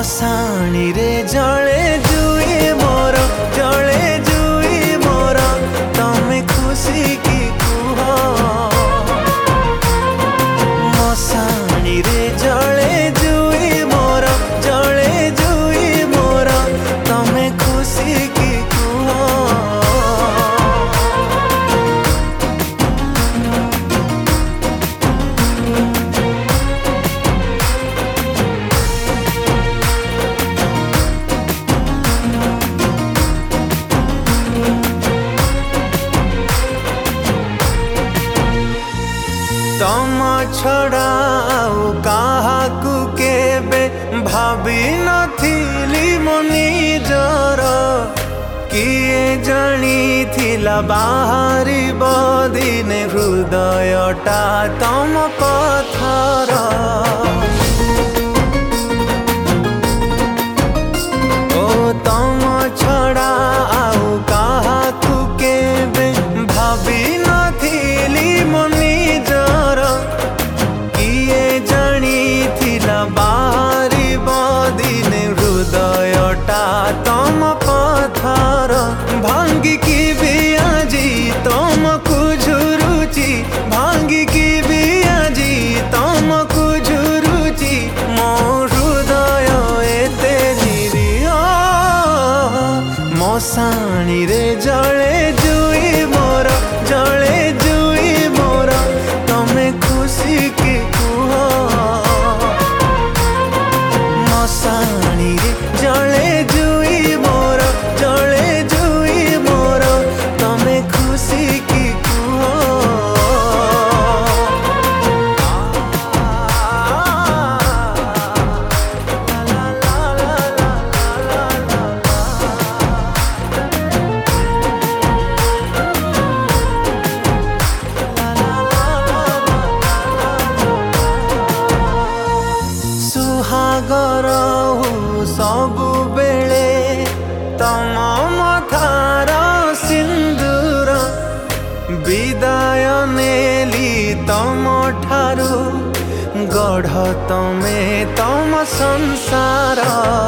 मशाणी रे जले जुई मोर जले जुई मोर तमे खुशी की कुह मशाणी रे जले जुई मोर जले जुई मोर तमे खुशी की कुह तम छड़ा काहाकू केबे भाभी नथिली मो निजर किए जानी थिला बाहरी बदिने हृदयटा तम पथर ओ तम छड़ा काहाकू केबे भाभी नथिली मो बाहरी बदिने हृदयटा तम पथर भांगी की भी आजी तमको झुरुची भांगी की भी आजी तमको झुरुची मो हृदय एते निरीह मशाणी रे जले जुई मोर जले जुई मोर तमे खुशी की कुह मशाणी रे जले जुई मोर जले जुई मोर तमे खुशी की कुह सुहागर सबु बेले तम मथार सिंदूर विदाय नेली तम ठारू गढ़ तमे तम संसार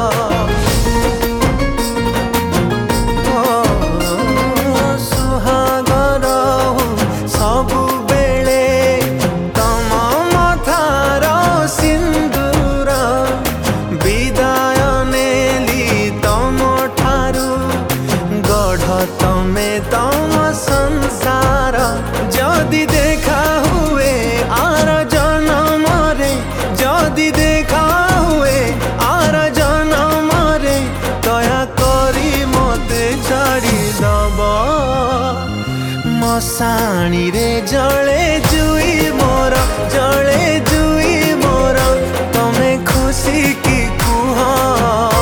सुहागर सबु बेले तम मथार सिंदूर विदाय नेली तम ठारू गढ़ तमे तम संसार जदि देखा हुए आर जन्म रे जदि देखा हुए आर जन्म रे दया करी मते छाड़ी दब मशाणी रे जले जुई मोर जले जुई मोर तमे खुशी की कुह।